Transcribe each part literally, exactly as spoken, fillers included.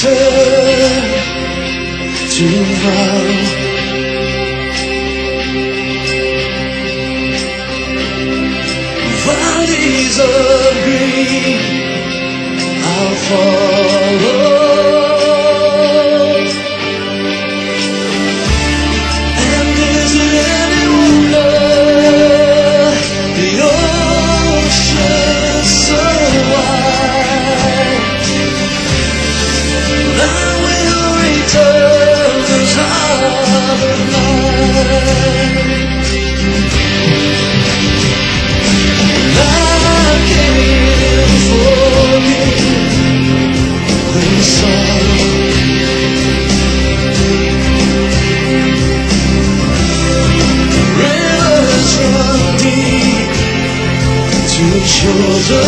return tomorrow. Valleys of green, I'll follow. And is it any wonder the ocean so wide? I will return this heart of mine. I can't forget when sorrow rivers run deep to shores of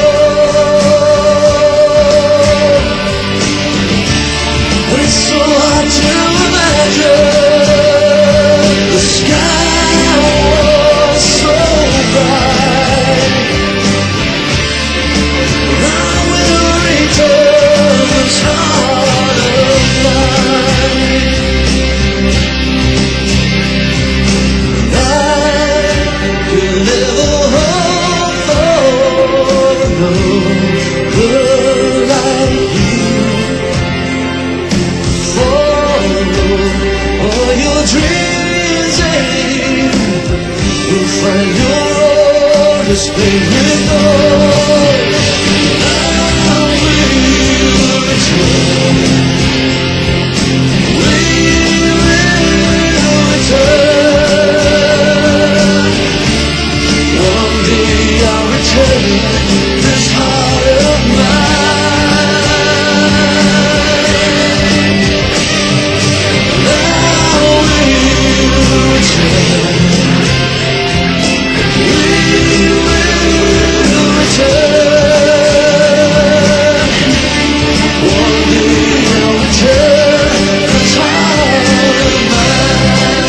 gold. And it's so hard to imagine the sky was so bright. I will return this heart of mine. I could never hope for no girl like you. Follow all your dreams and you'll find your own to spin with gold. I will return. We will return. One day I'll return this heart of mine. I will return. We will return. One day I'll return this heart of mine.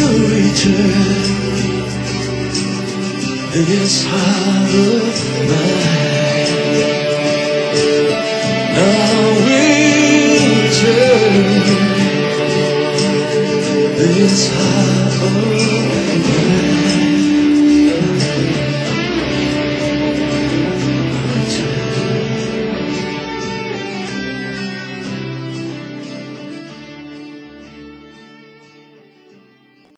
This heart of mine.